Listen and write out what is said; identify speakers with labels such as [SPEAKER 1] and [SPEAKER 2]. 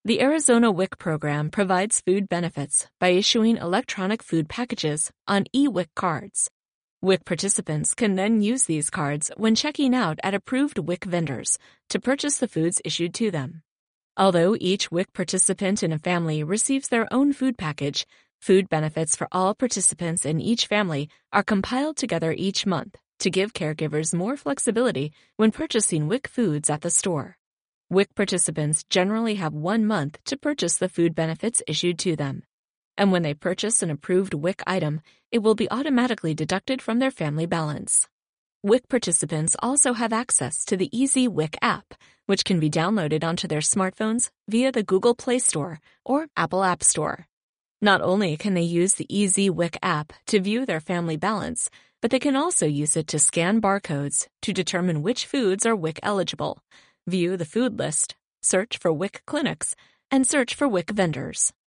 [SPEAKER 1] The Arizona WIC program provides food benefits by issuing electronic food packages on e-WIC cards. WIC participants can then use these cards when checking out at approved WIC vendors to purchase the foods issued to them. Although each WIC participant in a family receives their own food package, food benefits for all participants in each family are compiled together each month to give caregivers more flexibility when purchasing WIC foods at the store. WIC participants generally have 1 month to purchase the food benefits issued to them. And when they purchase an approved WIC item, it will be automatically deducted from their family balance. WIC participants also have access to the Easy WIC app, which can be downloaded onto their smartphones via the Google Play Store or Apple App Store. Not only can they use the Easy WIC app to view their family balance, but they can also use it to scan barcodes to determine which foods are WIC eligible, view the food list, search for WIC clinics, and search for WIC vendors.